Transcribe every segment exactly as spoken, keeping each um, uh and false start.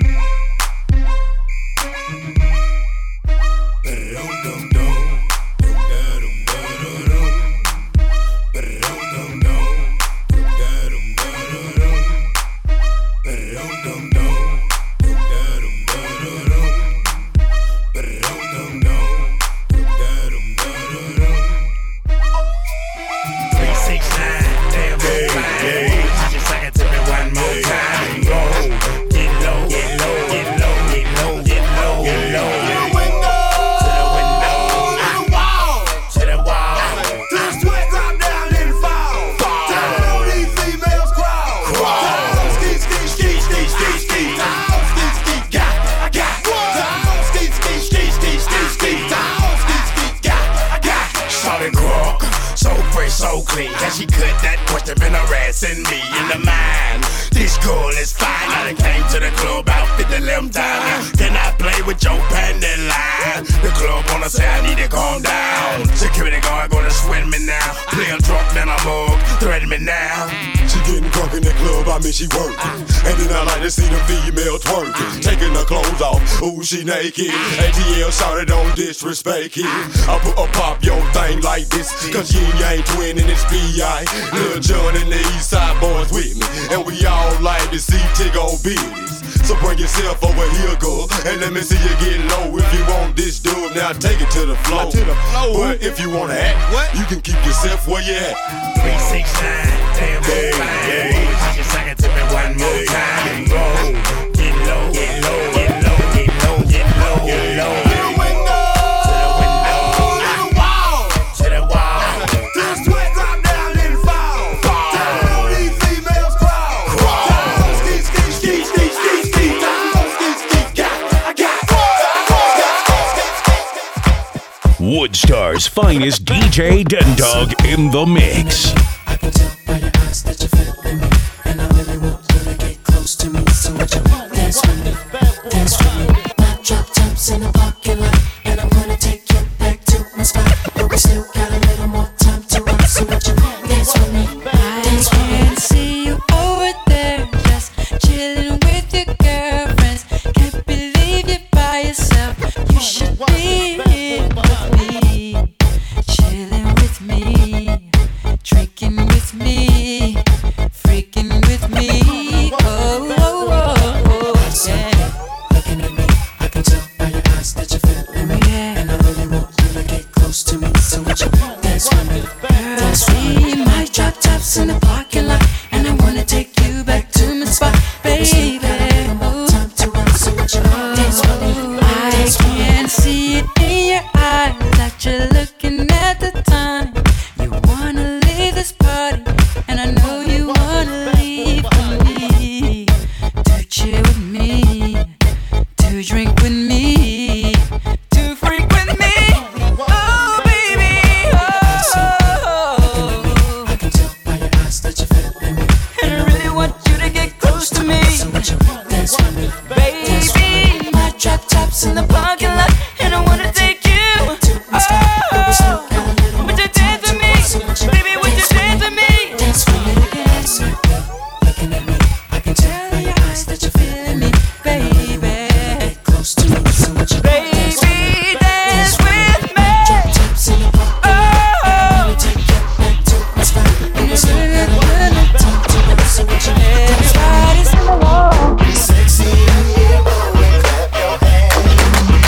She naked, A T L shouted on disrespect it. I put a pop your thing like this, cause you ain't twin and it's B I Lil Jon and the East Side boys with me, and we all like to see Tiggo business. So bring yourself over here, girl, and let me see you get low. If you want this dub, now take it to the floor. To the floor. But if you wanna act, what? You can keep yourself where you at. three six nine, damn, hey, hey. Just sing it to me one more time. Roll, get low, get low, get low. Get low. To the window, to the window, to the wall, to the wall. Till the sweat drop down and fall. Fall. Down on these females crawl. Crawl. Down, ski, ski, ski, ski, ski, ski. Down, ski, ski, got, I got. Woodstar's finest D J Den Dog in the mix. I can tell by your eyes that you're feeling me, and I really want you to get close to me. So would you dance with me, dance with me? Drop tops in the parking lot, and I'm gonna take you back to my spot. But we still got a little more time to rock, so would you dance with me? Dance with me. I can see you over there, just chilling with your girlfriends. Can't believe you're by yourself. You should be here with me, chilling with me, drinking with me, freaking with me. Oh, oh, oh, oh, yeah. Looking at me, I can tell by your eyes that you're feeling me, yeah. And I really want you to get close to me. So would you dance with me? Dance with me. My drop tops in the parking lot, and I wanna take you back to my spot, baby. Oh, time to run, so would you dance with me? I can see it in your eyes that you're looking at the time. You wanna leave this party, and I know you wanna leave with me. To chill with me, to drink with me, to freak with me. Oh, baby, oh. I can tell by your eyes that you're feeling me, and I really want you to get close to me. So would you dance with me? Baby, my drop tops in the parking lot, and I wanna take you. Oh, would you dance with me? Baby, would you dance with me? Dance with me, dance with me. Looking at me, I can tell by your eyes that you're feeling me, baby. Get close to me, so would you dance with me? Baby, dance with me. Drop tops in the parking lot, and I wanna take you back to my spot. And we still got a little time to run, so would you dance with me? Everybody's in the wall. Sexy, yeah, clap your hands.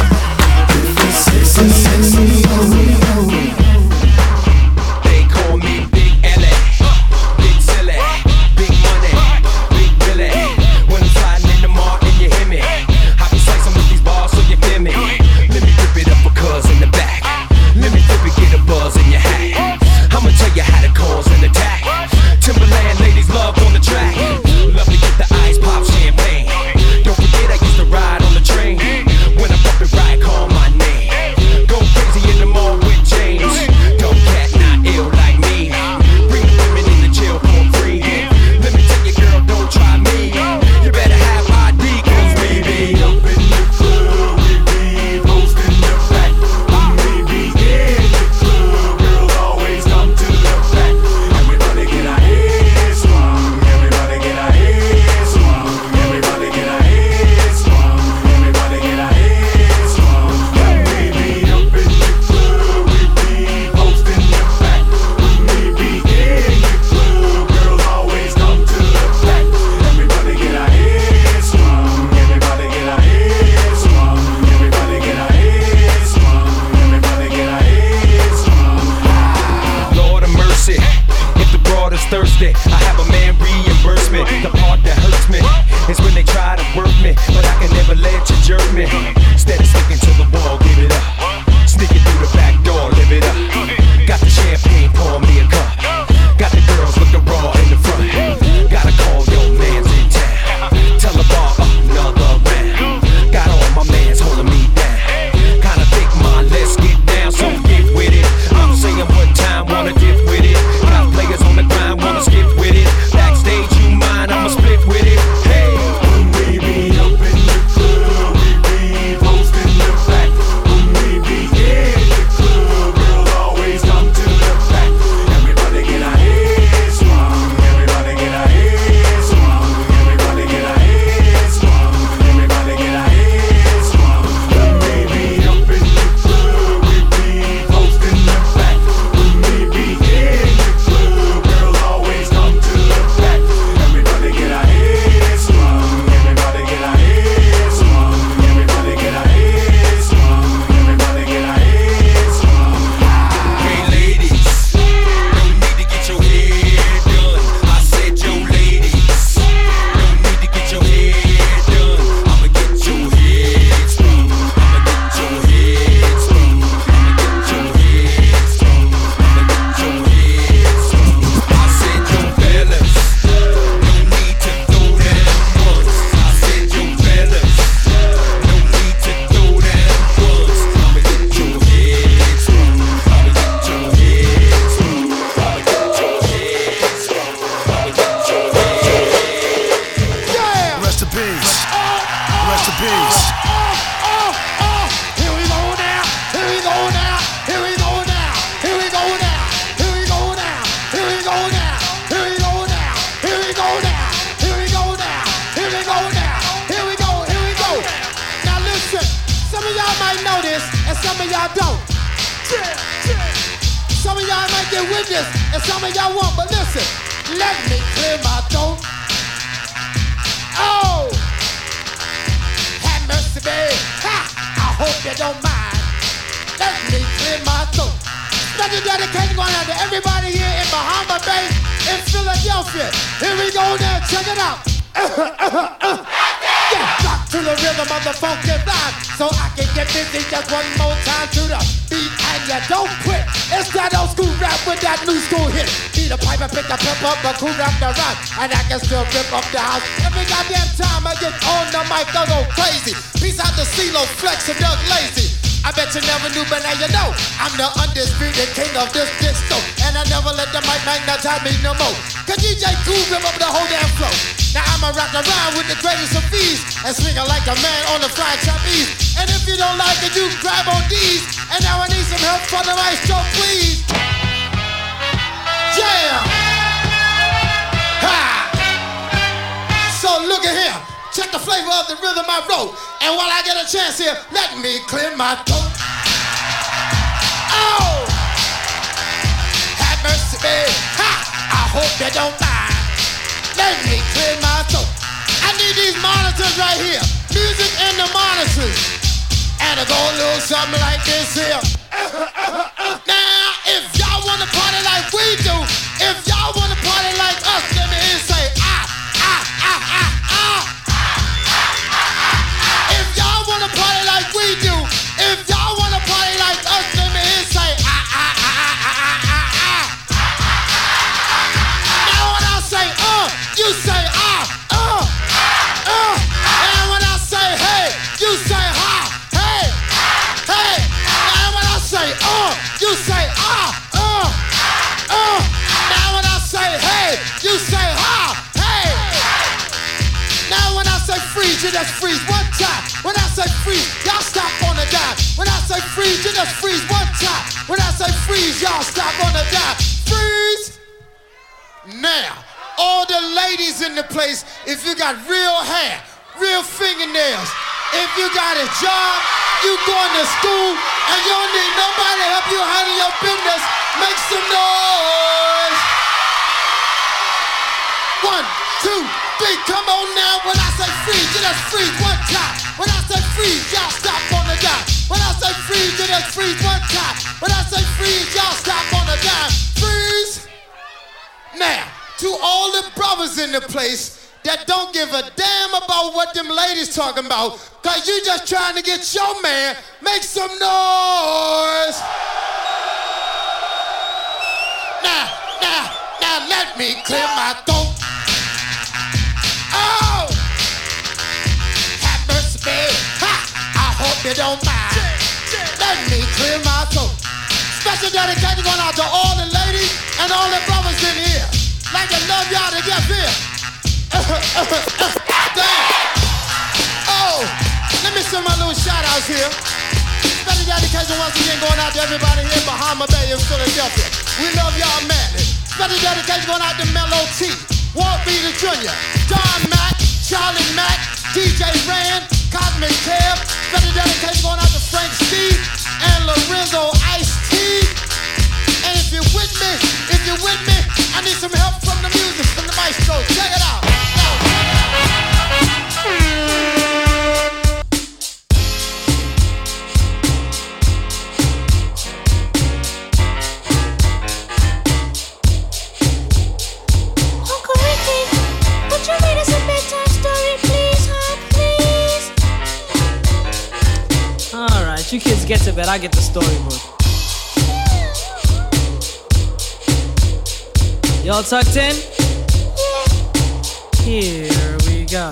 to German. Instead of sticking to the wall, give it up. Sneaking through the back door, live it up. Got the champagne, pour me a cup. Got the girls looking raw in the front. Gotta call your mans in town. Tell the bar another round. Got all my mans holding me down. Kinda think my let's get down, so get with it. I'm saying what time, wanna get with it. Got players on the grind, wanna skip with it. Backstage, you mind, I'ma split with it. Hey, when we be up in the club, we be posting the back. When we be in the club, girls always come to the back. Everybody get our heads swung. Everybody get our heads swung. Everybody get our heads swung. Everybody get our heads swung. When we be up in the club, we be posting the back. When we be in the club, girls always come to the back. Everybody get our heads swung. Everybody get our heads swung. Everybody get our heads swung. Everybody get our heads swung. hey ladies, no need to get your hair done. I said yo ladies, no need to get your hair done. I'ma get your head sprung. I'ma get your head sprung. I'ma get your head sprung. I'ma get your head sprung. I said yo fellas, no need to throw down once. I said yo fellas, no need to throw down once. I'ma get your head sprung. I'ma get your head sprung. I'ma get your head sprung. I'ma get your head. Rest in peace. Rest in peace. Here we go now, here we go now, here we go now, here we go now, here we go now, here we go now, here we go now, here we go now, here we go now, here we go now, here we go, here we go. Now listen, some of y'all might know this and some of y'all don't. Some of y'all might get with this and some of y'all won't, but listen, let me clear my throat. Oh! Have mercy, babe. Ha! I hope you don't mind. Let me clear my throat. Special dedication going out to everybody here in Bahama Bay, in Philadelphia. Here we go now, check it out. Yeah, rock to the rhythm of the funky rhyme, so I can get busy just one more time to the beat, and you don't quit. It's that old school rap with that new school hit. Need a pipe and pick a pep up, a cool rap the rhyme, and I can still rip up the house. Every goddamn time I get on the mic, I go crazy. Peace out to CeeLo, Flex, and Doug Lazy. I bet you never knew, but now you know I'm the undisputed king of this disco, and I never let the mic magnetize me no more. Cause D J Cool rip up the whole damn flow. Now I'ma rock around with the greatest of ease and swing like a man on the fried trapeze. And if you don't like it, you can grab on these. And now I need some help from the maestro, please. Yeah. Ha. So look at here. Check the flavor of the rhythm I wrote. And while I get a chance here, let me clear my throat. Oh! Have mercy, babe. Ha! I hope you don't mind. Let me clear my throat. I need these monitors right here. Music in the monitors. And it go a little something like this here. Now, if y'all wanna party like we do, if y'all wanna party like us, let me hear say ah, ah, ah, ah, ah. If y'all wanna party like we do, if y'all wanna party like us, let me hear say ah, ah, ah, ah, ah, ah, ah. Now when I say uh, you say ah, uh, uh. And when I say hey, you say ha, hey, hey. Now when I say uh, you say ah, uh, uh. Now when I say hey, you say ha, hey. Now when I say freeze, you just freeze one time. When I say freeze, y'all stop on the dime. When I say freeze, you just freeze one time. When I say freeze, y'all stop on the dime. Freeze. Now, all the ladies in the place, if you got real hair, real fingernails, if you got a job, you going to school, and you don't need nobody to help you handle your business, make some noise. One, two, three, come on now. When I say freeze, you just freeze one time. When I say freeze, y'all stop on the dime. When I say freeze, you just freeze one time. When I say freeze, y'all stop on the dime. Freeze. Now, to all the brothers in the place that don't give a damn about what them ladies talking about, cause you just trying to get your man. Make some noise. Now, now, now let me clear my throat. Oh, have mercy, baby. Ha! I hope you don't mind. Let me clear my throat. Special dedication going out to all the ladies and all the brothers in here. Like to love y'all to get here. Damn. Oh, let me send my little shout outs here. Special dedication once again going out to everybody here in Bahama Bay in Philadelphia. We love y'all madly. Special dedication going out to Mellow T, Walt Beater Junior, John Mack, Charlie Mack, D J Rand, Cosmic Kev. Special dedication going out to Frank Steve and Lorenzo Ice-T. And if you're with me, if you're with me, I need some help from the music, from the maestro. Check it out. Uncle Ricky, would you read us a bedtime story, please, huh, please? All right, you kids get to bed. I get the storybook. Y'all tucked in? Here we go.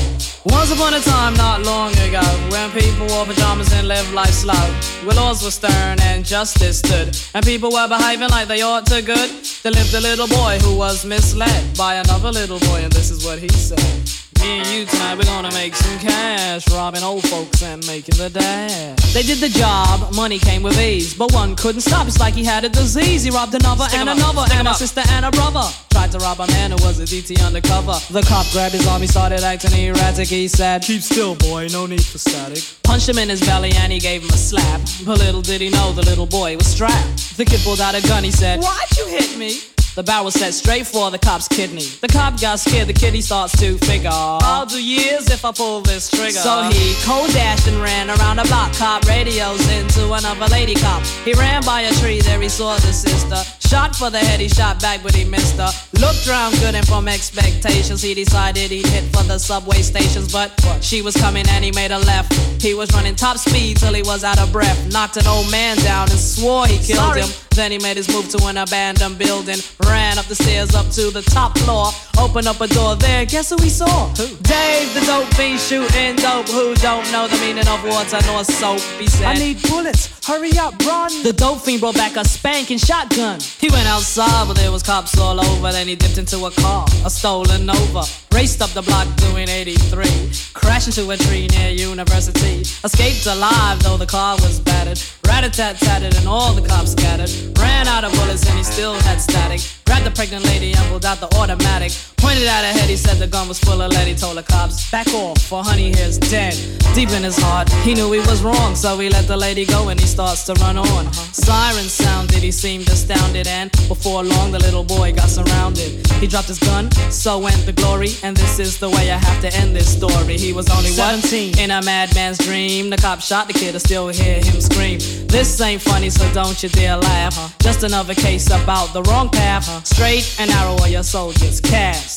Once upon a time, not long ago, when people wore pajamas and lived life slow, where laws were stern and justice stood, and people were behaving like they ought to good, there lived a little boy who was misled by another little boy, and this is what he said. Me and you tonight, we're gonna make some cash, robbing old folks and making the dash. They did the job, money came with ease, but one couldn't stop, it's like he had a disease. He robbed another Stick and another, and a sister and a brother. Tried to rob a man who was a D T undercover. The cop grabbed his arm, he started acting erratic. He said, keep still, boy, no need for static. Punched him in his belly and he gave him a slap, but little did he know the little boy was strapped. The kid pulled out a gun, he said, why'd you hit me? The barrel set straight for the cop's kidney. The cop got scared, the kid he starts to figure, I'll do years if I pull this trigger. So he cold dashed and ran around the block. Cop radios into another lady cop. He ran by a tree, there he saw the sister. Shot for the head, he shot back but he missed her. Looked round good and from expectations he decided he'd hit for the subway stations. But she was coming and he made a left. He was running top speed till he was out of breath. Knocked an old man down and swore he killed Sorry. him. Then he made his move to an abandoned building. Ran up the stairs up to the top floor. Opened up a door there, guess who he saw? Who? Dave, the dope fiend shooting dope. Who don't know the meaning of water nor soap? He said, I need bullets, hurry up, run. The dope fiend brought back a spanking shotgun. He went outside, but there was cops all over. Then he dipped into a car, a stolen Nova. Raced up the block doing eighty-three. Crashed into a tree near University. Escaped alive, though the car was battered. Rat-a-tat-tatted and all the cops scattered. Ran out of bullets and he still had static. Grabbed the pregnant lady and pulled out the automatic. Pointed at her head, he said the gun was full of lead. He told the cops, back off, for honey here's dead. Deep in his heart, he knew he was wrong, so he let the lady go and he starts to run on. uh-huh. Sirens sounded, he seemed astounded, and before long the little boy got surrounded. He dropped his gun, so went the glory, and this is the way I have to end this story. He was only seventeen, in a madman's dream. The cop shot the kid, I still hear him scream. This ain't funny, so don't you dare laugh. uh-huh. Just another case about the wrong path. uh-huh. Straight and narrow are your soldiers cast.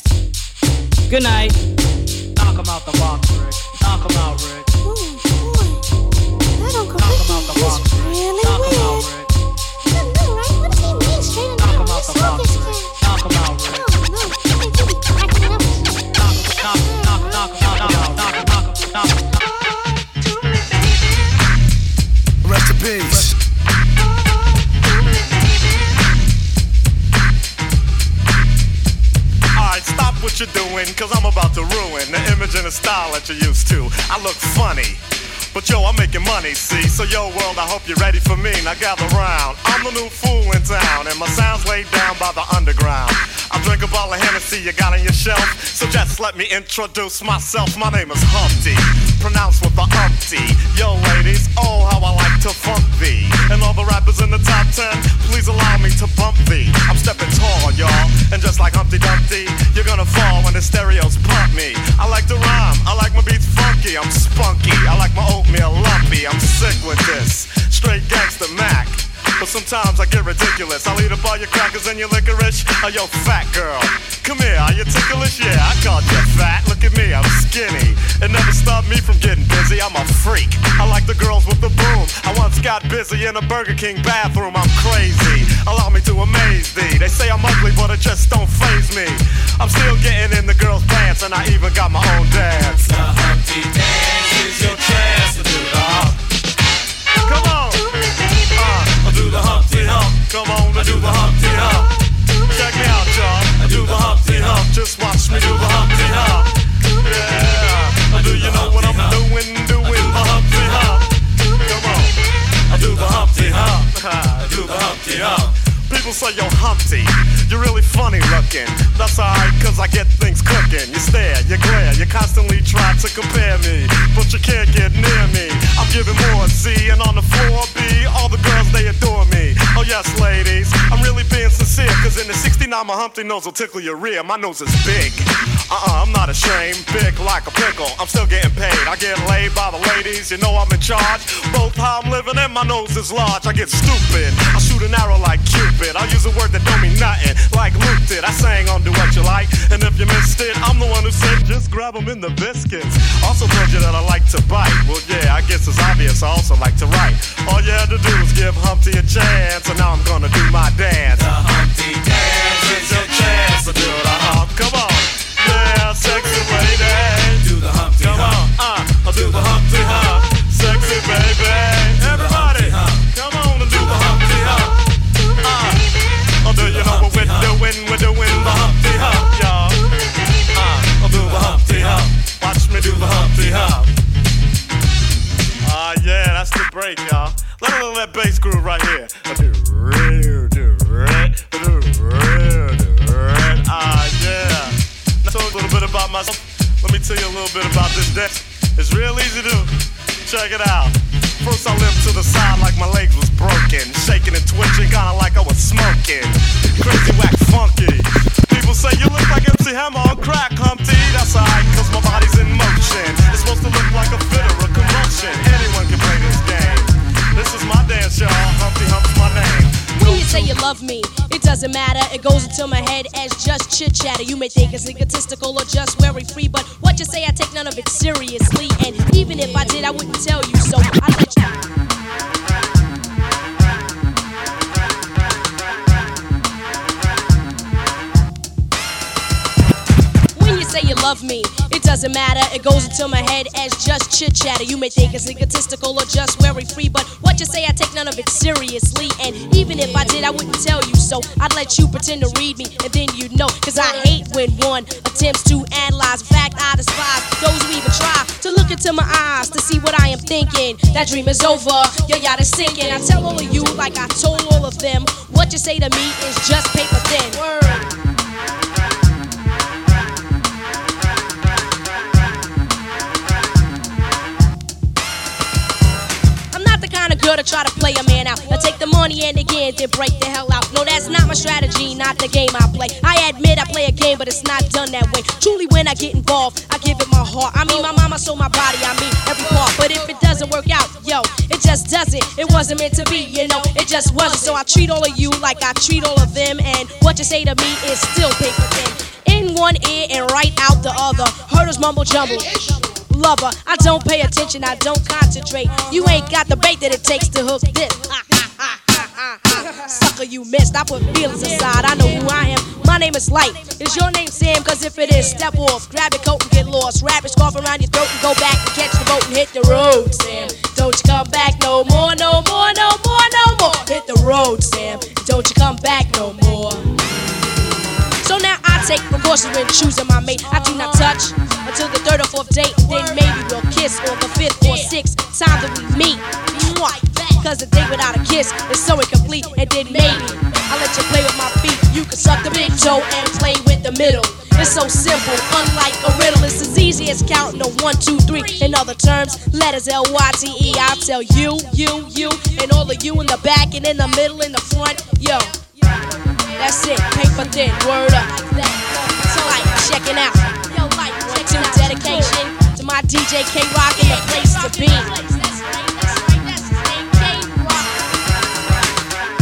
Good night. Knock him out the box, Rick. Knock him out, Rick. Ooh, boy. That Uncle Knock him out the Ricky box, is Rick. really Knock him weird. out, Rick. I know, right? What does he mean, straight and Knock narrow? him out He's the box, circus Rick. kid. Knock him out, Rick. Oh, no. I think he'll be cracking it up. Knock, knock, knock, knock, knock, knock, knock, knock, knock, knock. Rest in peace. Alright, stop what you're doing, cause I'm about to ruin the image and the style that you're used to. I look funny, but yo, I'm making money, see? So yo, world, I hope you're ready for me. Now gather round, I'm the new fool in town, and my sound's laid down by the underground. I drink a bottle of Hennessy you got on your shelf, so just let me introduce myself. My name is Humpty, pronounced with the umpty. Yo, ladies, oh, how I like to funk thee. And all the rappers in the top ten, please allow me to bump thee. I'm stepping tall, y'all, and just like Humpty Dumpty, you're gonna fall when the stereos pump me. I like to rhyme, I like my beats funky, I'm spunky. I like my oatmeal lumpy, I'm sick with this. Straight gangster Mac. but sometimes I get ridiculous. I'll eat up all your crackers and your licorice. Oh, yo, fat girl, come here, are you ticklish? Yeah, I called you fat. Look at me, I'm skinny. It never stopped me from getting busy. I'm a freak. I like the girls with the boom. I once got busy in a Burger King bathroom. I'm crazy. Allow me to amaze thee. They say I'm ugly, but it just don't faze me. I'm still getting in the girls' pants, and I even got my own dance. The Humpty Dance is your chance to do the hump. Come on, uh, do the Humpty Hump. Come on, I do the Humpty Hump. Check me out, y'all. I do the Humpty Hump. Just watch me do the Humpty Hump. Yeah, do you know what I'm doing? Doing the Humpty Hump. Come on, I do the Humpty Hump. I do the Humpty Hump. People say, yo, Humpty, you're really funny looking. That's alright, cause I get things cooking. You stare, you glare, you constantly try to compare me, but you can't get near me. I'm giving more C, and on the floor B, all the girls, they adore me. Oh yes, ladies, I'm really being sincere, cause in the sixty-nine, my Humpty nose will tickle your rear. My nose is big. Uh-uh, I'm not ashamed, big like a pickle. I'm still getting paid, I get laid by the ladies. You know I'm in charge, both how I'm living and my nose is large. I get stupid, I shoot an arrow like Cupid. I use a word that don't mean nothing, like Luke did. I sang on Do What You Like, and if you missed it, I'm the one who said just grab them in the biscuits. Also told you that I like to bite. Well, yeah, I guess it's obvious I also like to write. All you had to do was give Humpty a chance, and now I'm gonna do my dance. The Humpty Dance is your chance to do the hump. Come on, yeah, sexy lady. Do the Humpty Come Hump. on, uh, I'll do the Humpty Hump. Sexy baby, everybody, come on and do the Humpty Hump. Uh, oh, do you know what we're doing? We're doing the Humpty Hump, y'all. Uh, I'll do the Humpty Hump. Watch me do the Humpty Hump. Ah, uh, yeah, that's the break, y'all. Let a little that bass groove right here. Do real, do red, do real, do red. Ah, yeah. Now, tell a little bit about myself. Let me tell you a little bit about this dance. It's real easy to do. Check it out. First I limped to the side like my legs was broken, shaking and twitching, kinda like I was smoking. Crazy, whack, funky. People say you look like M C Hammer on crack, Humpty. That's alright, cause my body's in motion. It's supposed to look like a fit or a commotion. Anyone can play this game. This is my dance, y'all. Humpty Hump's my name. When you say you love me, it doesn't matter. It goes into my head as just chit chatter. You may think it's egotistical or just very free, but what you say, I take none of it seriously. And even if I did, I wouldn't tell you so. I let you. When you say you love me, it doesn't matter. It goes into my head as just chit chatter. You may think it's egotistical or just very free, but what you say, I take none of it seriously. And even if I did, I wouldn't tell you so. I'd let you pretend to read me, and then you'd know. Cause I hate when one attempts to analyze. In fact, I despise those who even try to look into my eyes to see what I am thinking. That dream is over, your yacht is sinking. I tell all of you, like I told all of them, what you say to me is just paper thin. Word. Girl to try to play a man out. Now take the money and again, then break the hell out. No, that's not my strategy, not the game I play. I admit I play a game, but it's not done that way. Truly, when I get involved, I give it my heart. I mean, my mama sold my body, I mean, every part. But if it doesn't work out, yo, it just doesn't. It wasn't meant to be, you know, it just wasn't. So I treat all of you like I treat all of them. And what you say to me is still paper thin. In one ear and right out the other. Herders mumble jumble. Lover, I don't pay attention, I don't concentrate. You ain't got the bait that it takes to hook this. Sucker, you missed. I put feelings aside. I know who I am. My name is Light. Is your name Sam? Cause if it is, step off. Grab your coat and get lost. Wrap your scarf around your throat and go back and catch the boat and hit the road, Sam. Don't you come back no more, no more, no more, no more. Hit the road, Sam. Don't you come back no more. So now I take precautions when choosing my mate. I do not touch until the third or fourth date. Then maybe we'll kiss on the fifth or sixth time that we meet. Cause a date without a kiss is so incomplete. And then maybe I'll let you play with my feet. You can suck the big toe and play with the middle. It's so simple, unlike a riddle. It's as easy as counting to one, two, three. In other terms, letters L Y T E. I'll tell you, you, you, and all of you in the back and in the middle, in the front. Yo, that's it, paper thin, word up. So like, checking out. One, two, dedication to my D J K-Rock and the place to be.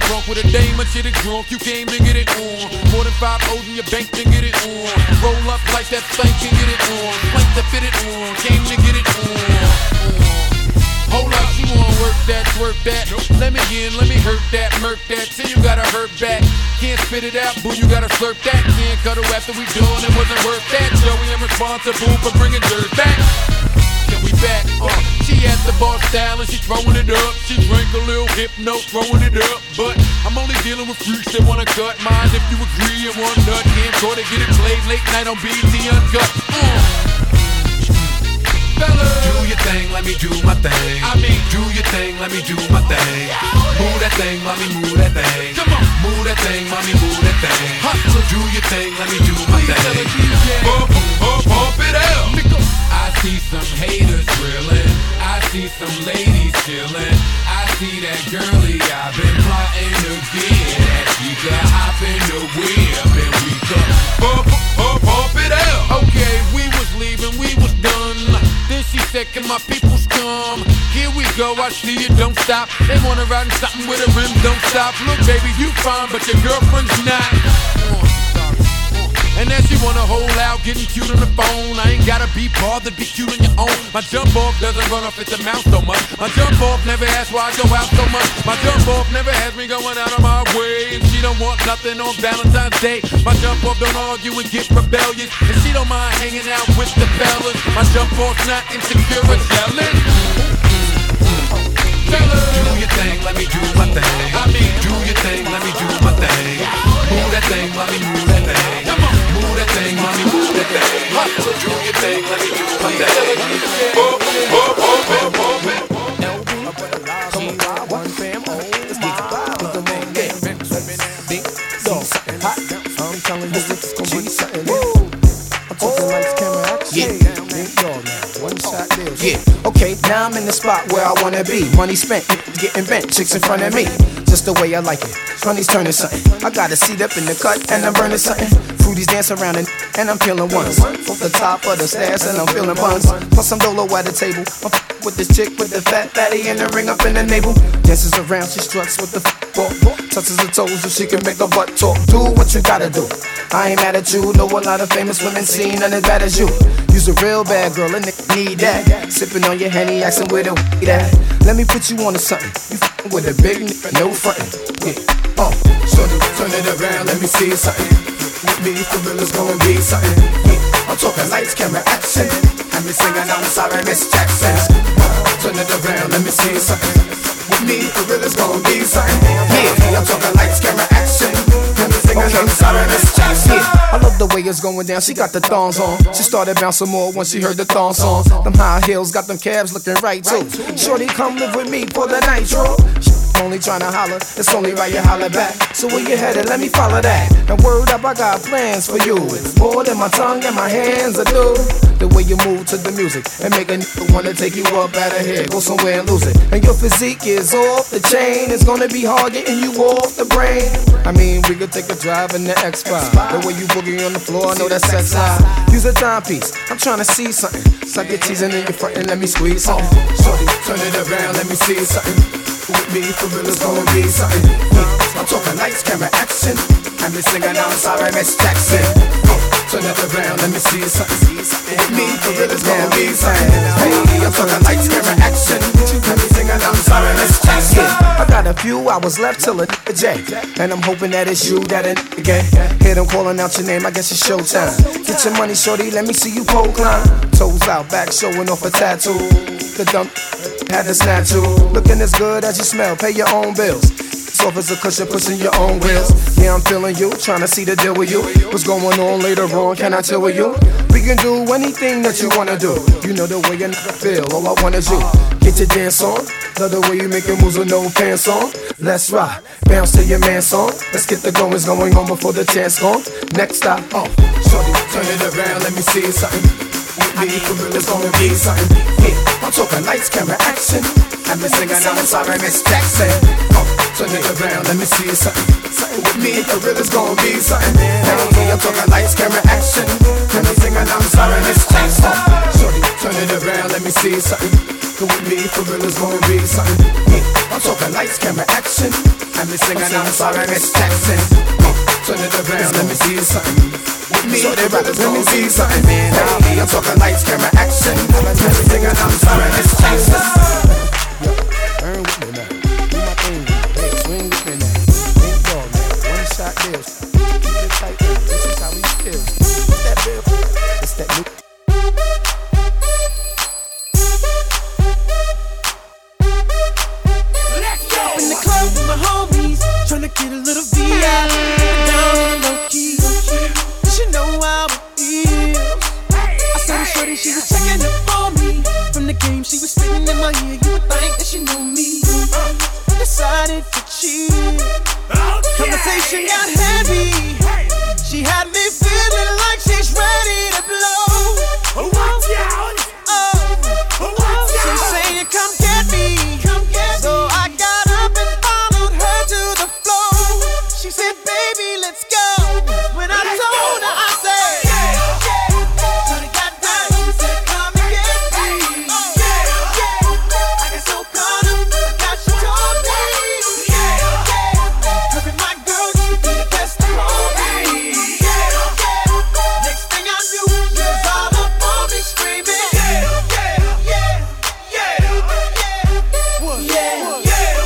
trunk with a dame and shit is drunk. You came to get it on. More than five O's in your bank to get it on. Roll up like that thing can get it on. Plank to fit it on. Came to get it on. Hold up, you wanna work that, twerk that. Let me in, let me hurt that, murk that. Till you gotta hurt back. Can't spit it out, boo, you gotta slurp that. Can't cut her after we done, it wasn't worth that. Joey, I'm responsible for bringing dirt back. Can we back? Uh, she at the bar style and she throwing it up. She drank a little hypno, throwing it up. But I'm only dealing with freaks that wanna cut mine. If you agree, and one nut can't try to get it played late night on B E T Uncut. Uh. Do your thing, let me do my thing. I mean, do your thing, let me do my thing. Move that thing, mommy, move that thing. Come on, move that thing, mommy, move that thing. Hustle, do your thing, let me do my thing. Pump, pump, pump it out. I see some haters drilling. I see some ladies chilling. I see that girlie I've been plotting to get. That she could hop in the whip and we could pump, pump, pump it out. Okay, we was leaving, we was done. Then she said, can my peoples come? Here we go, I see you, don't stop. They wanna ride in something with a rim, don't stop. Look, baby, you fine, but your girlfriend's not. Uh, uh, and then she wanna hold out, getting cute on the phone. I ain't gotta be bothered, be cute on your own. My jump off doesn't run off at the mouth so much. My jump off never asks why I go out so much. My jump off never has me going out of my way. And she don't want nothing on Valentine's Day. My jump off don't argue and get rebellious. And she don't mind hanging out with the fellas. My jump off's not insecure or jealous. Do your thing, let me do my thing. I mean, do your thing, let me do my thing. Move that thing, let me move that thing. Come on, move that thing, mommy, move that thing. Do your thing, let me do my thing. Bump, bump, bump, bump, bump. Come on, one fam, oh my, the man, yeah, big dog, hot. I'm telling you, this is gonna be something. I'm talking lights, camera, action. Yeah. One shot deal. Yeah, okay, now I'm in the spot where I wanna be. Money spent, getting bent, chicks in front of me. Just the way I like it. Honey's turning something. I got a seat up in the cut and I'm burning something. Fruities dance around and, and I'm feeling ones. Off the top of the stairs and I'm feeling buns. Plus I'm dolo at the table. I'm f- with this chick with the fat fatty and the ring up in the navel. Dances around, she struts with the f- ball. Touches her toes so she can make her butt talk. Do what you gotta do. I ain't mad at you. Know a lot of famous women seen none as bad as you. You's a real bad girl and nigga need that. Sipping on your Henny, asking where the weed at. Let me put you on to something. You f***ing with a big nigga, no frontin'. Yeah, uh, shorty, turn it around, let me see something. With me, for real, it's gonna be something. Yeah, I'm talking lights, camera, action. And me singing, I'm sorry, Miss Jackson. Uh, turn it around, let me see something. With me, for real, it's gonna be something. Yeah, I'm talking lights, camera, action. And me singing, I'm sorry, Miss Jackson. Yeah, I love the way it's going down, she got the thongs on. She started bouncing more when she heard the thong song. Them high heels got them calves looking right too. Shorty, come live with me for the nitro. Only tryna holler, it's only right you holler back. So where you headed, let me follow that. Now word up, I got plans for you. It's more than my tongue and my hands will do. The way you move to the music and make a nigga wanna take you up out of here, go somewhere and lose it. And your physique is off the chain. It's gonna be hard getting you off the brain. I mean, we could take a drive in the X five. The way you boogie on the floor, I know that's sex high. Use a timepiece, I'm tryna see something. Suck your teasing in your front and let me squeeze something. Shorty, turn it around, let me see something. With me, for real, it's gonna be something. Yeah, I'm talking lights, camera, action. And me singing, I'm sorry, Miss Jackson. Yeah, turn it around, let me see something. With me, for real, it's gonna be something. Hey, I'm talking lights, camera, action. And me singing, I'm sorry, Miss Jackson. I got a few hours left till a nigga J. And I'm hoping that it's you that a nigga get. Hear them calling out your name, I guess it's showtime. Get your money, shorty, let me see you pole climb. Toes out, back showing off a tattoo. The dump had to snatch you. Looking as good as you smell, pay your own bills. Soft as a cushion, pushing your own wheels. Yeah, I'm feeling you, trying to see the deal with you. What's going on later on, can I chill with you? We can do anything that you wanna do. You know the way you feel, all I want is you. Get your dance on, love the way you make your moves with no pants on. Let's rock, bounce to your man song. Let's get the goings going on before the chance gone. Next stop, oh, shorty, turn it around, let me see something. With me, for real, it's gonna be something. Yeah, I'm talking lights, camera, action. I'm a singer, now I'm sorry, Miss Jackson. Oh, turn it around, let me see something. Something with me, the real is gonna be something. Hey, I'm talking lights, camera, action. I'm a singer, now I'm sorry, Miss Jackson. Shorty, turn it around, let me see something. Come with me, for real is gonna be something. Yeah, I'm talking lights, camera, action. I'm a singer, now I'm sorry, Miss Jackson. Oh, turn it around, let me see something. Me, so they brothers, let me see something, man. Now me, I'm talking lights, camera, action. Everything and I'm sorry, Miss Jackson. Yo, earn with me now. Do my thing, hey, swing with me now. Ain't dog, man. One shot deals. Keep it tight, man. This is how we feel. What's that bill? It's that new. Let's go! Up in the club with my homies, tryna get a little V I P. Down on the low key. She know how it is. I saw the shorty, she was checking up for me. From the game, she was spitting in my ear. You would think that she knew me. Decided to cheat. Conversation got heavy. She had me feeling like she's ready to blow. Watch out! Oh, she's saying, "Come get me." So I got up and followed her to the floor. She said, "Baby, let's go." When I told her, I said, yeah, yeah. Shorty got down, she said, "Come and get me." Yeah, yeah. I got so caught up, I got she told me. Yeah, yeah. Look at my girl, she be the best of all me. Yeah, yeah. Next thing I knew, she was all up on me screaming. Yeah, yeah, yeah, yeah, yeah, yeah,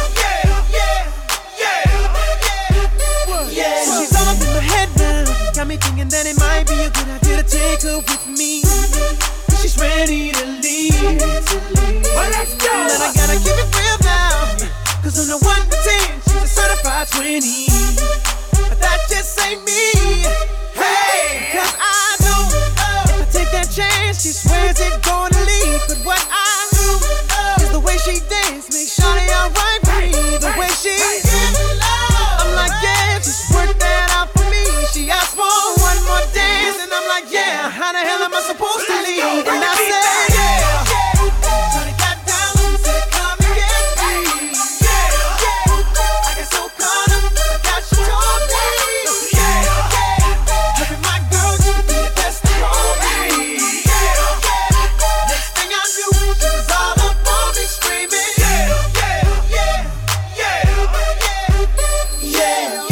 yeah, yeah, yeah. So she's all up in my head now. Got me thinking that it might be a good idea to take her with me. She's ready to leave. Well, let's go. But I gotta keep it real now. Cause on the one to ten, she's a certified twenty. But that just ain't me. Hey, cause I know if I take that chance, she swears it's gonna leave. But what I do is the way she dance makes Shawty alright with me. The way she I'm like, yeah, just work that out for me. She asked for one more dance, and I'm like, yeah, how the hell am I supposed to leave? And I said, yeah. Shawty got down, said, "Come and get me." Yeah, yeah. I got so caught up, I got she told me. Yeah, yeah. Look at my girl, she be the best of all me. Yeah, yeah. Next thing I knew, she was all up on me screaming. Yeah, yeah, yeah, yeah, yeah,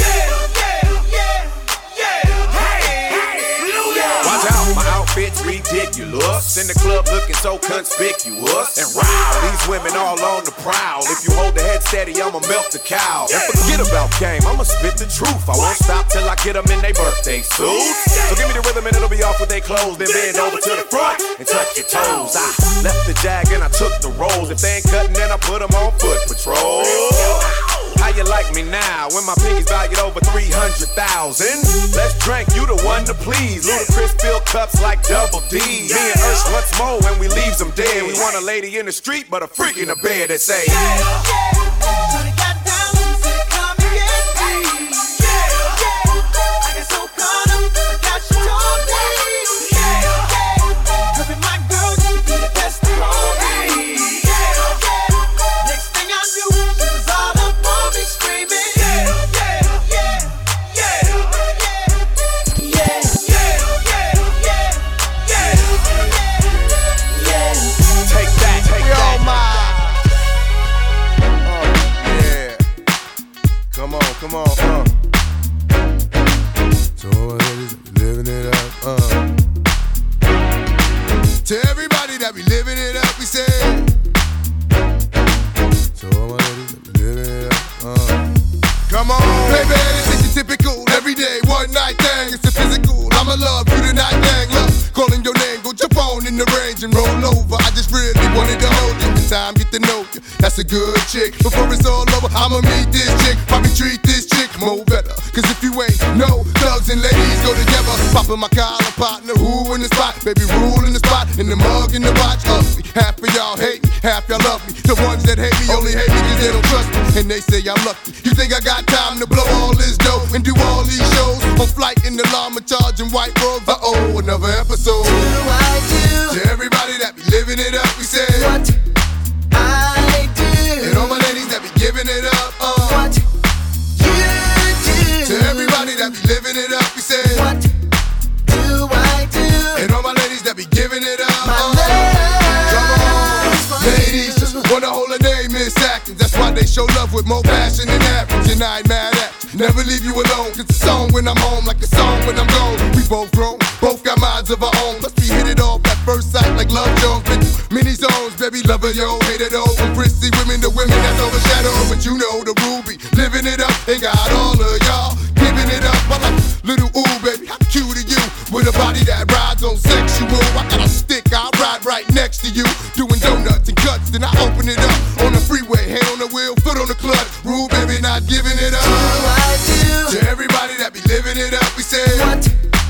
yeah, yeah. Watch out, my outfit's ridiculous. In the club looking so conspicuous. And wow, these women all on the prowl. If you hold the head steady, I'ma melt the cow. And forget about game, I'ma spit the truth. I won't stop till I get them in their birthday suits. So give me the rhythm and it'll be off with their clothes. Then bend over to the front and touch your toes. I left the jag and I took the rolls. If they ain't cutting, then I put them on foot patrol. How you like me now when my pinky's valued over three hundred thousand? Let's drink, you the one to please. Ludacris fill cups like Double D. Me and Ursh once more when we leaves them dead. We want a lady in the street, but a freak in the bed that say, yeah, yeah. Shorty got down, said, "Come and get me." Yeah, yeah. I got so caught up, I got she told me. Yeah, yeah. Look at my girl, she be the best of all me. Yeah, yeah. Next thing I knew, she was all up on me screaming. Yeah, yeah, yeah, yeah, yeah, yeah, yeah, yeah, yeah, yeah. Take that, take that. Oh, yeah. Come on, come on, uh. So all my ladies living it up, uh. To everybody that be living it up, we say. So all my ladies that be living it up, uh. Come on, baby, it's your typical everyday one night thing. It's a physical. I'ma love you tonight, dang. Love calling your name, go jump on in the range and roll over. I just really wanted to hold you. This time, get to know you. That's a good chick. Before it's all over, I'ma meet this chick. Probably treat this chick more better. Cause if you ain't no thugs and ladies go together. Popping my collar, partner, who in the spot? Baby, rule in the spot, in the mug, in the watch. Ugly. Half of y'all hate me, half y'all love me. The ones that hate me only hate me cause they don't trust me. And they say I'm lucky. You think I got time to blow all this dough and do all these shows? On flight in the llama charging white robes. Uh oh, another episode. Do I do? To everybody that be living it up, we say. What that be living it up, we say, what do I do? And all my ladies that be giving it up, my uh, love. Come on, ladies, just wanna hold a name, Miss Atkins. That's why they show love with more passion than average, and I ain't mad at you. Never leave you alone, cause it's a song when I'm home, like a song when I'm gone. We both grown, both got minds of our own. Let's be hit it off at first sight like Love Jones. Been through many zones, baby, lover, yo, hate it all. From prissy women to women that's overshadowed. But you know the Ruby, living it up, and got all of y'all giving it up. I like little ooh, baby, how cute are you? With a body that rides on sexual. I got a stick, I ride right next to you. Doing donuts and cuts, then I open it up. On the freeway, hand on the wheel, foot on the clutch. Rule, baby, not giving it up. I do. To everybody that be living it up, we say, what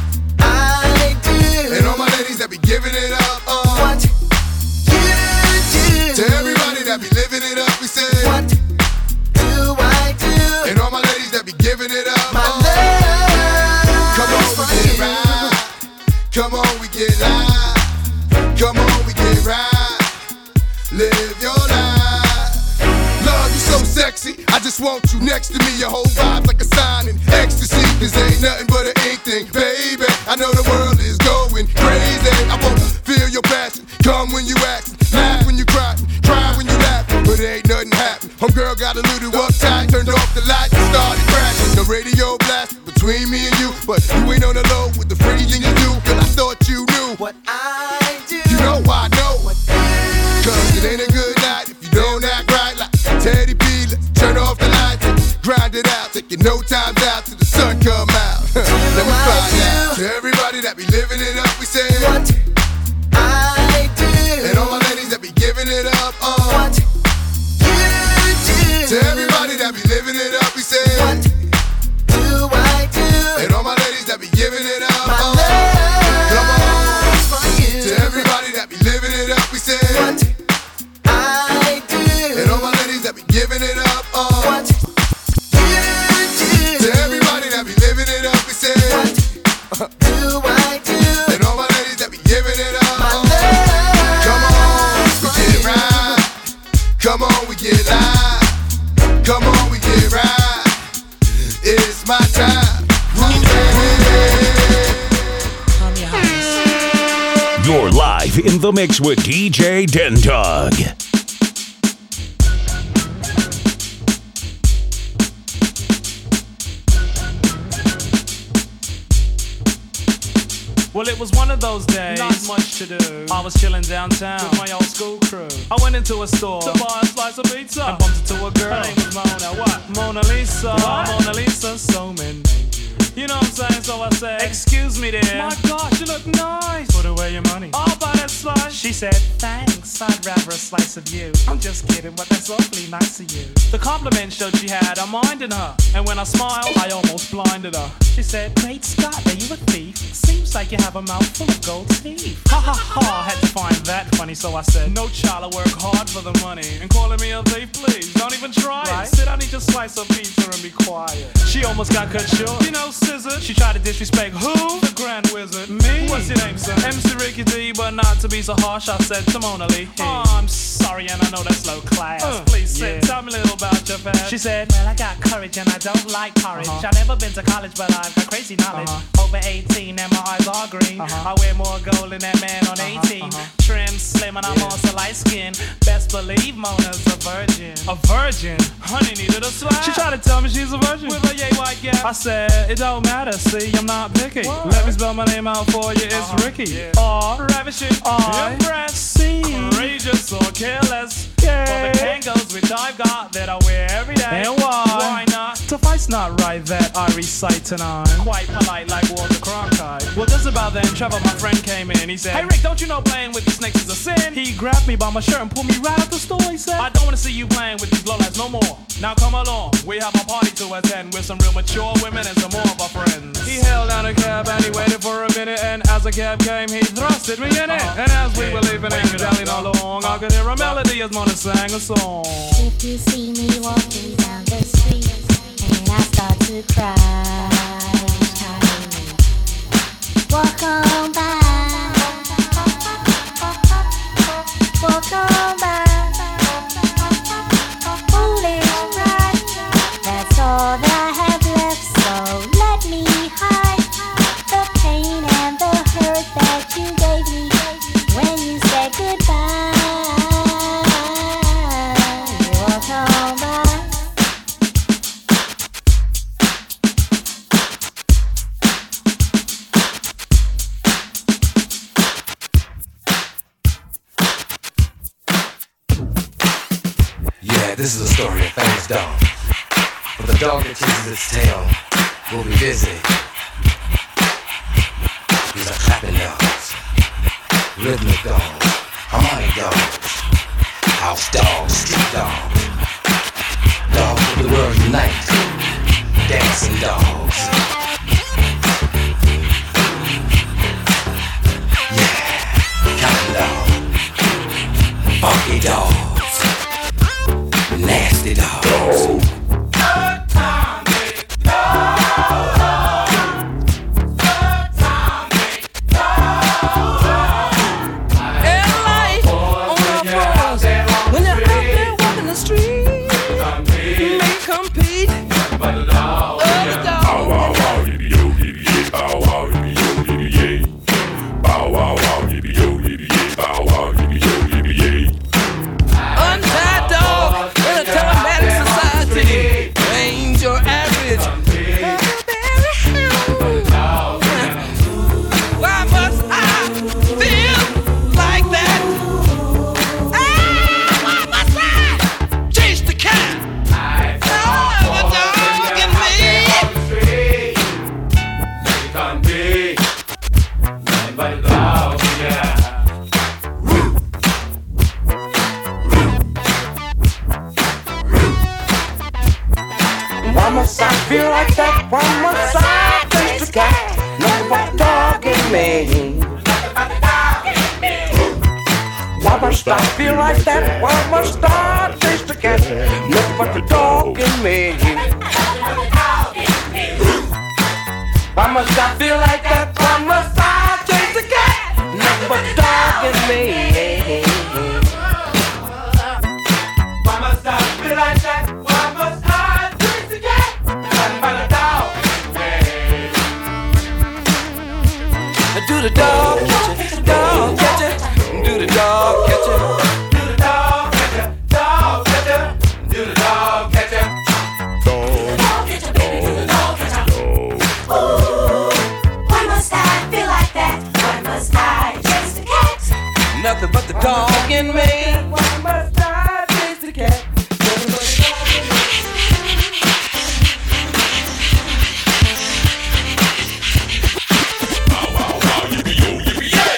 I do. And all my ladies that be giving it up, uh, what you do. To everybody that be living it up, we say, what do I do? And all my ladies that be giving it up, my uh, love. Come on, we get right. Come on, we get live. Come on, we get right. Live your life. Love, you so sexy. I just want you next to me. Your whole vibe's like a sign in ecstasy. Cause ain't nothing but an ink thing, baby. I know the world is going crazy. I wanna feel your passion. Come when you act, laugh when you cry, cry when you laugh. But ain't nothing happen. Homegirl got a little uptight, turned off the lights and started crashing. The radio blasted between me and you, but you ain't on the low with the freezing you do. Cause I thought you knew what I do. You know I know. Cause it ain't a good night if you don't act right like Teddy P. Let's turn off the lights and grind it out. Taking no times out till the sun come out. Let me find out. To everybody that be living it up, we say, what I do. And all my ladies that be giving it up, uh, what you do. To everybody that be living it up, we say, what do I do? And all my ladies that be giving it up, my uh, love. Come on. To everybody that be living it up, we say, what I do. And all my ladies that be giving it up, uh, what you do. To everybody that be living it up, we say, what do I do? And all my ladies that be giving it up, my love. Come on, we get right. Come on, we get live. Come on, we get right. It's my time. You're live in the mix with D J Dendog. Well, it was one of those days, not much to do. I was chilling downtown with my old school crew. I went into a store to buy a slice of pizza and bumped into a girl. Her name was Mona. What? Mona Lisa. What? Mona Lisa. So many. You know what I'm saying? So I said, excuse me dear. My gosh, you look nice. Put away your money. I'll buy that slice. She said, thanks, I'd rather a slice of you. I'm just kidding, but that's awfully nice of you. The compliment showed she had a mind in her. And when I smiled, I almost blinded her. She said, great Scott, are you a thief? Seems like you have a mouth full of gold teeth. Ha ha ha, I had to find that funny. So I said, no child, I work hard for the money. And calling me a thief, please, don't even try right? it. Sit down, eat your slice of pizza and be quiet. She almost got cut short. You know, scissor. She tried to disrespect who? The Grand Wizard. Me? What's your name, son? M C Ricky D, but not to be so harsh, I said to Mona Lee. Hey. Oh, I'm sorry, and I know that's low class. Uh, Please sit, yeah. Tell me a little about your past. She said, well, I got courage and I don't like courage. Uh-huh. I've never been to college, but I've got crazy knowledge. Uh-huh. Over eighteen and my eyes are green. Uh-huh. I wear more gold than that man on uh-huh. eighteen. Uh-huh. Trim, slim, and I'm yeah. also light skin. Best believe Mona's a virgin. A virgin? Honey needed a slap. She tried to tell me she's a virgin with a yay white gap. I said, it don't matter. See, I'm not picky. What? Let me spell my name out for you. It's uh-huh. Ricky. Yeah. R, ravishing, R, impress, C, courageous or careless. Yeah. For the Kangos which I've got that I wear every day. And why? Why not? Suffice not right that I recite tonight. Quite polite like Walter Cronkite. Well, just about then, Trevor, my friend, came in. He said, hey Rick, don't you know playing with these snakes is a sin? He grabbed me by my shirt and pulled me right out the store. He said, I don't want to see you playing with these lowlights no more. Now come along, we have a party to attend with some real mature women and some more of our friends. He held down a cab and he waited for a minute, and as the cab came, he thrusted me in it. Uh-huh. And as we yeah. were leaving and dallying along, I could hear a melody as Mona sang a song. If you see me walking down the street and I start to cry, walk on by, walk on by. Foolish pride, that's all that I have left, so let me this is a story of famous dog. For the dog that chases its tail will be busy. These are clapping dogs, rhythmic dogs, harmonic dogs, house dogs, street dogs, dogs of the world unite, dancing dogs. Counting dogs, funky dogs, nasty dogs. Yeah.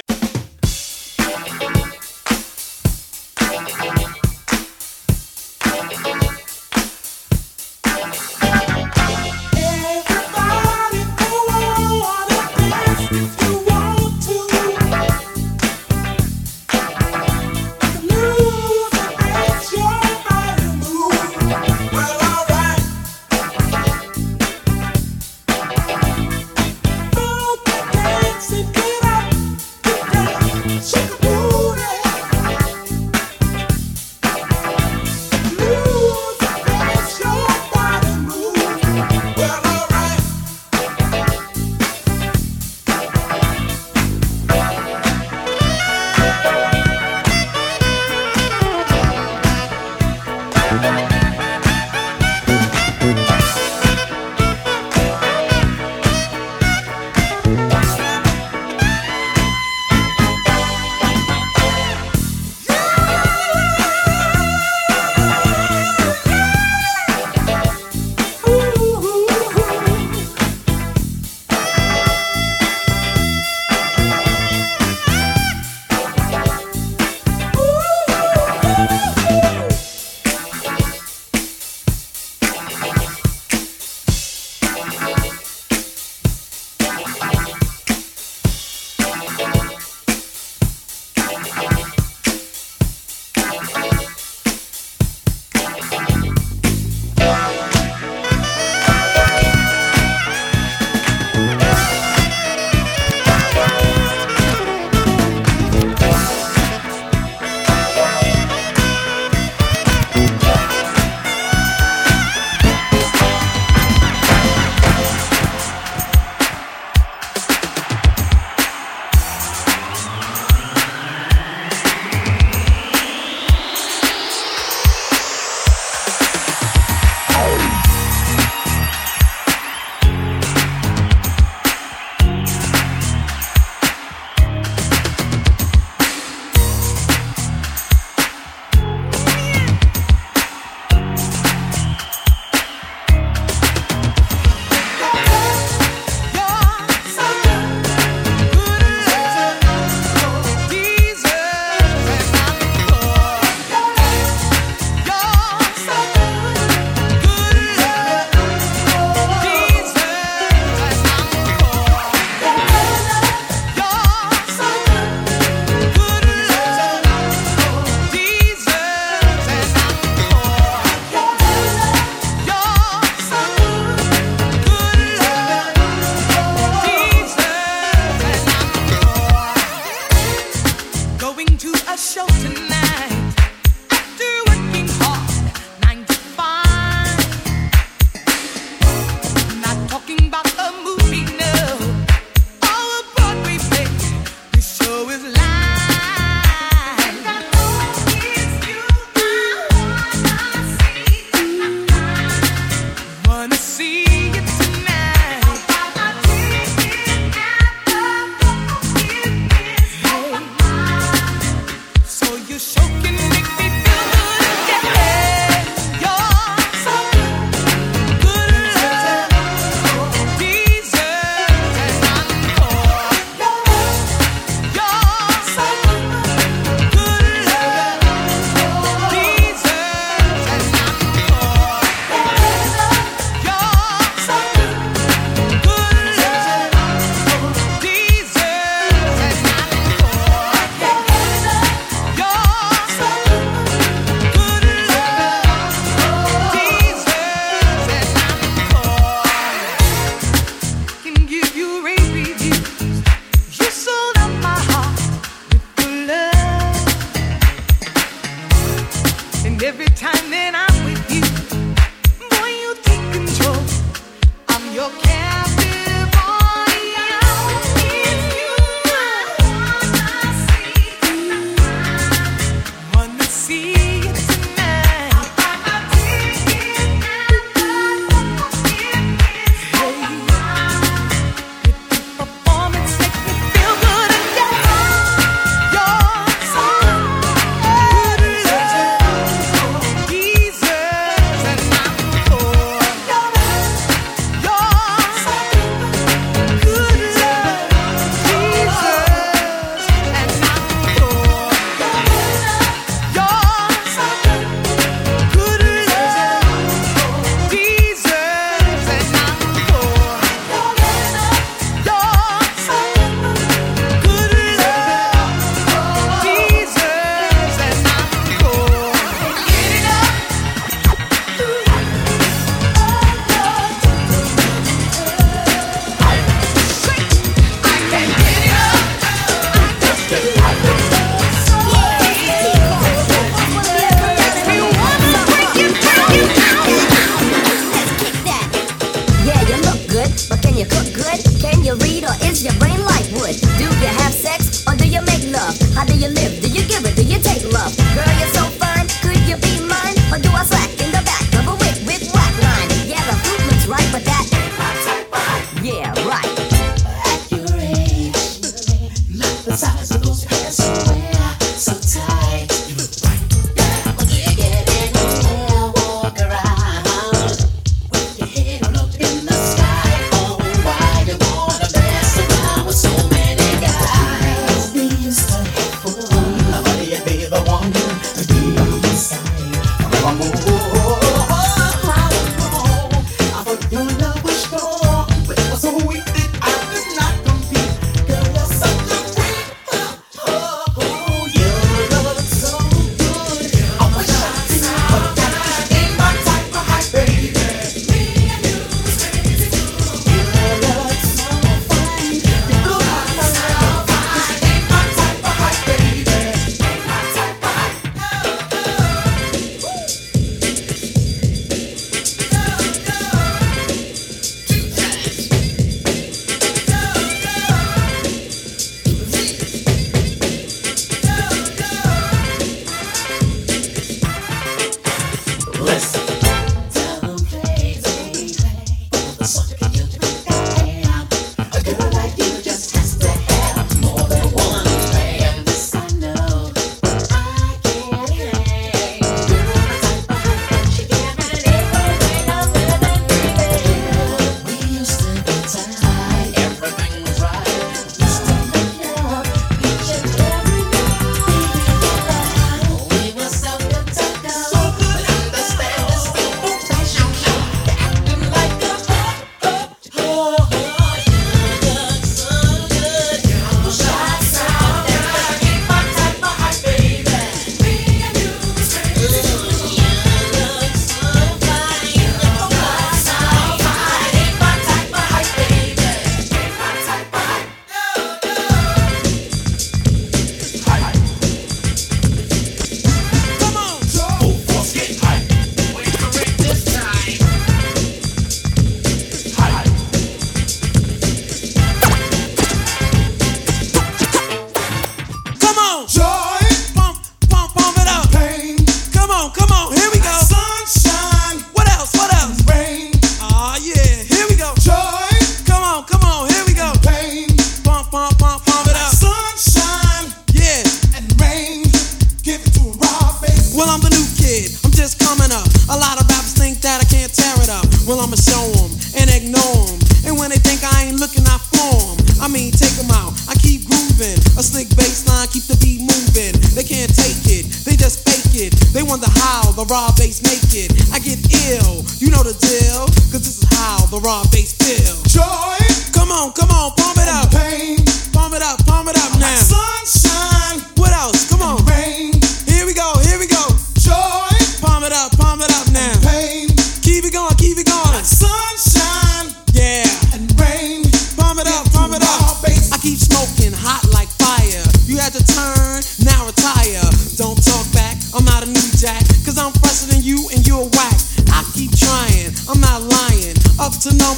to number one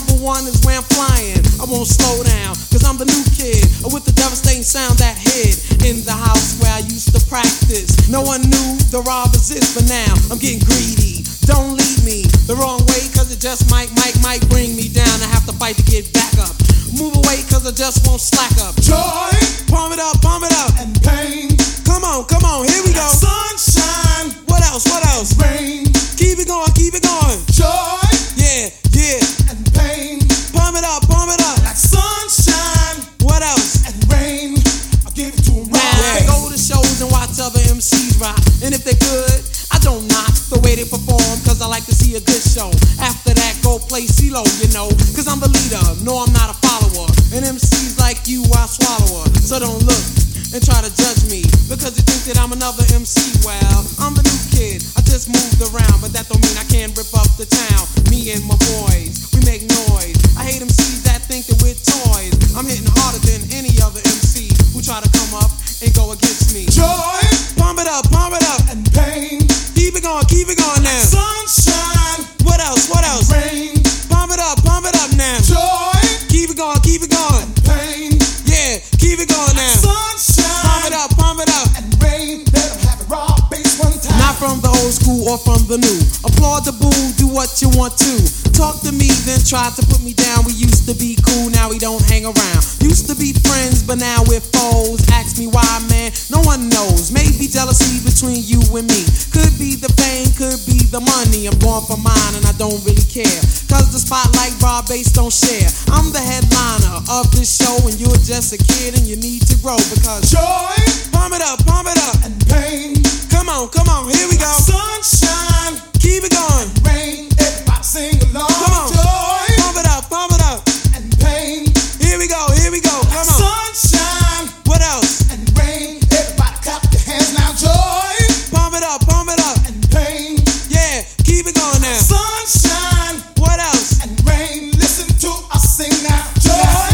one is where I'm flying. I won't slow down, cause I'm the new kid with the devastating sound that hid in the house where I used to practice. No one knew the robbers is, but now I'm getting greedy. Don't lead me the wrong way, cause it just might, might, might bring me down. I have to fight to get back up. Move away, cause I just won't slack up. Joy, pump it up, pump it up. And pain. Come on, come on, here we go. Sunshine. What else, what else? Rain. Keep it going, keep it going. Joy. Yeah, yeah. And pain. Pump it up, pump it up. Like sunshine. What else? And rain. I'll give it to them right. Now, they go to shows and watch other M Cs rock. And if they could, I don't knock the way they perform, cause I like to see a good show. After that, go play CeeLo, you know, cause I'm the leader, no I'm not a follower. And M Cs like you, I swallow her. So don't look and try to judge me, because you think that I'm another M C. Well, I'm the new kid, I just moved around, but that don't mean I can't rip up the town. Me and my boys, we make noise. I hate M Cs that think that we're toys. I'm hitting harder than any other M C who try to come up and go against me. Joy, pump it up, pump it up. And pain. Keep it going, keep it going now. Sunshine. What else, what else? Rain. Pump it up, pump it up now. Joy. Keep it going, keep it going. And pain. Yeah, keep it going now. Sunshine. Pump it up, pump it up. And rain. Let them have it raw bass one time. Not from the old school or from the new. Applaud the boom, do what you want to. Talk to me, then try to put me down. We used to be cool, now we don't hang around. Used to be friends, but now we're foes. Ask me why, man, no one knows. Maybe jealousy between you and me. Could be the fame, could be the money. I'm going for mine and I don't really care, cause the spotlight raw bass don't share. I'm the headliner of this show and you're just a kid and you need to grow, because joy, pump it up, pump it up. And pain. Come on, come on, here we go. Sunshine. Keep it going. Rain. Everybody sing along. Come on. Joy. Pump it up, pump it up. And pain. Here we go, here we go. Come on. Sunshine. What else? And rain. Everybody clap your hands now. Joy. Pump it up, pump it up. And pain. Yeah, keep it going now. Sunshine. What else? And rain. Listen to us sing now. Joy.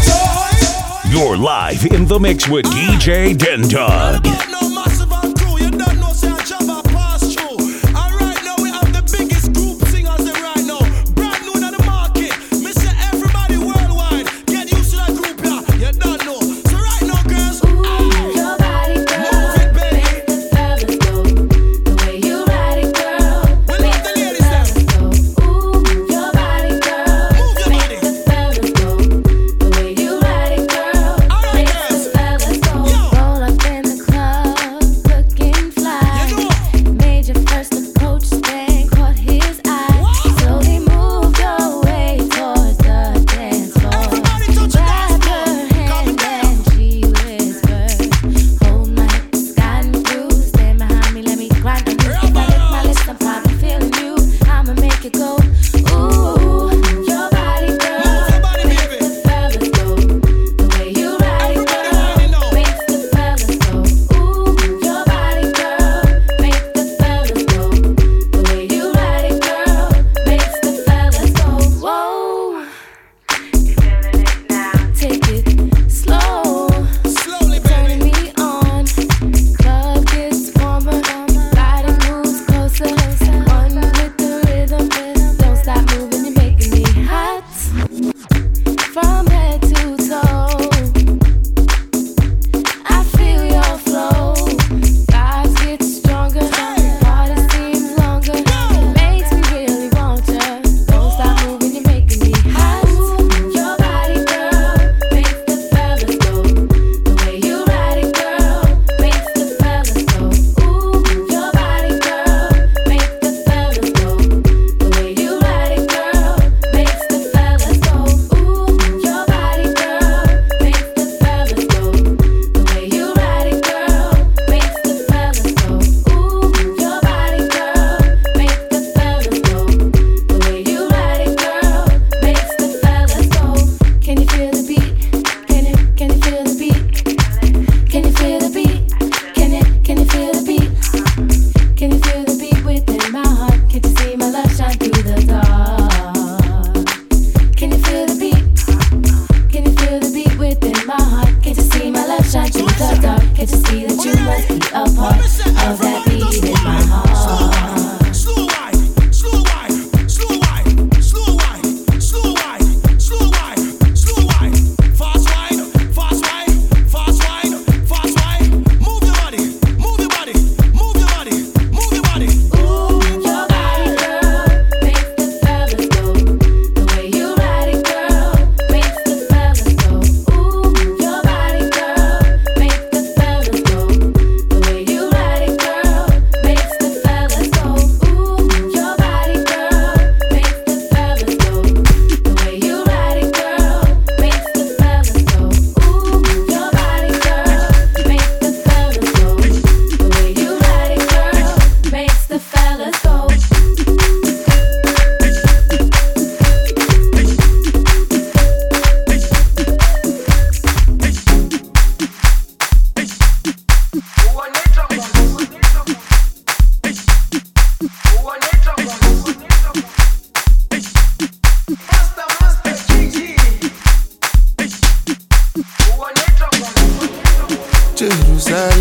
Joy. You're live in the mix with D J Dendog.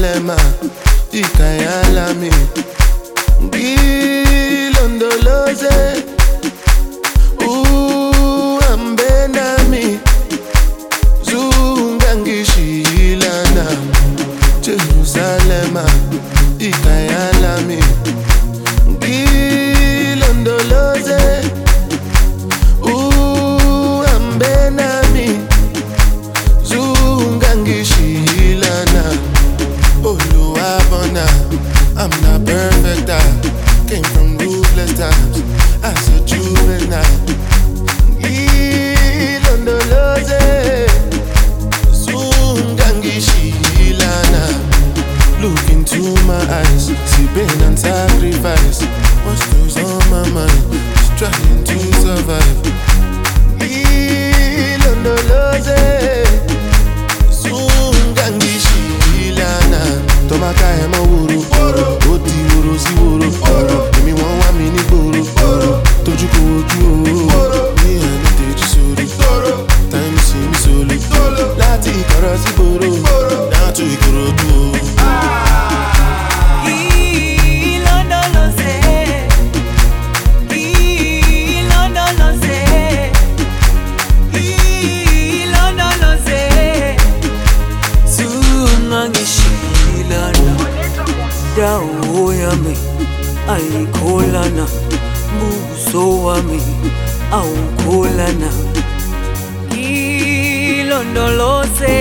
Jerusalem, ikayalami ngilondoloze uhambe nami zungangishilana Jerusalem, ikayalami ngilondoloze uhambe nami zungangishilana Oluwabona, I'm not perfect, I came from ruthless times as a juvenile ngilondoloze zungangishilana Look into my eyes, see pain and sacrifice. What's goes on my mind? Just trying to survive. Ilondoloze, zungangishilana. Tomaka ema wuru, oti wuru si wuru. Emi wan wa mi ni gboro, toju ko oju o. Mi ane teji soro, time see me solo. Lati ikoro si boro, down to Ikorodu o. Dawo yami ayikholana buso wami awukholana ilondoloze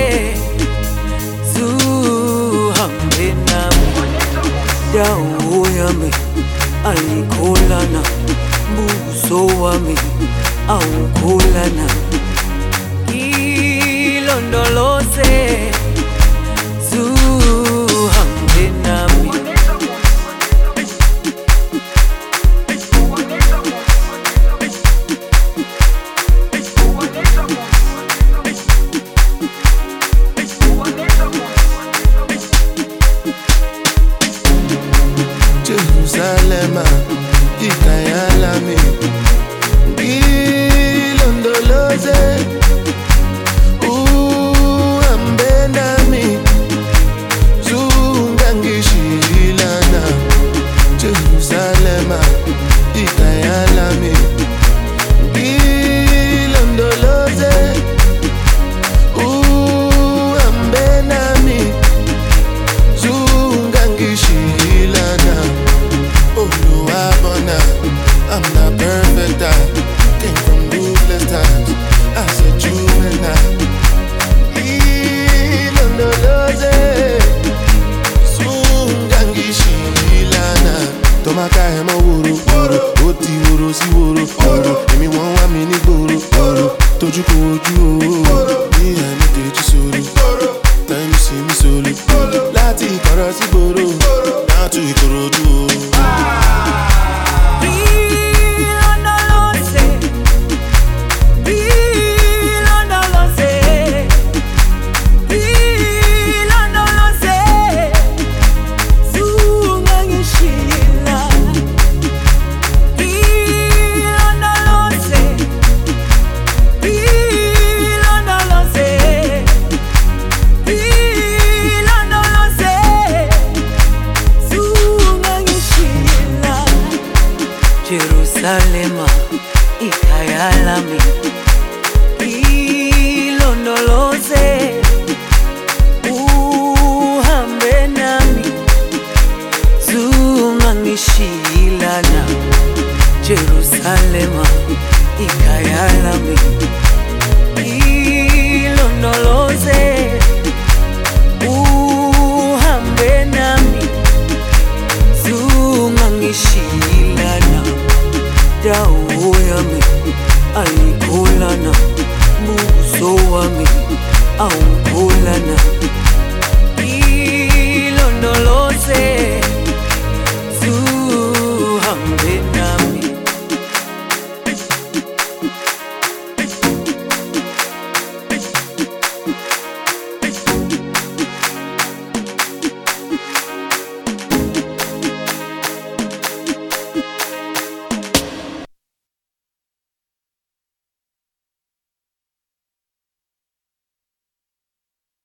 zuhambe nami dawo yami ayikholana buso wami awukholana ilondoloze zuhambe nami Jerusalem, ikayalami ngilondoloze uhambe nami zungangishilana Jerusalem, ikayalami ngilondoloze uhambe nami zungangishilana Oluwabona, I'm not perfect, I came from ruthless times as a juvenile Ilondoloze, zungangishilana Tomaka ema wuru, oti wuru si wuru Emi wan wa mi ni gboro, toju ko oju o Mi ane teji soro, time see me solo Lati ikoro si boro, down to Ikorodu o Jerusalema ikayalami ilondoloze uhambe nami zungangishilana Jerusalema ikayalami ilondoloze uhambe nami zungangishilana dawo yami ayikholana buso wami awu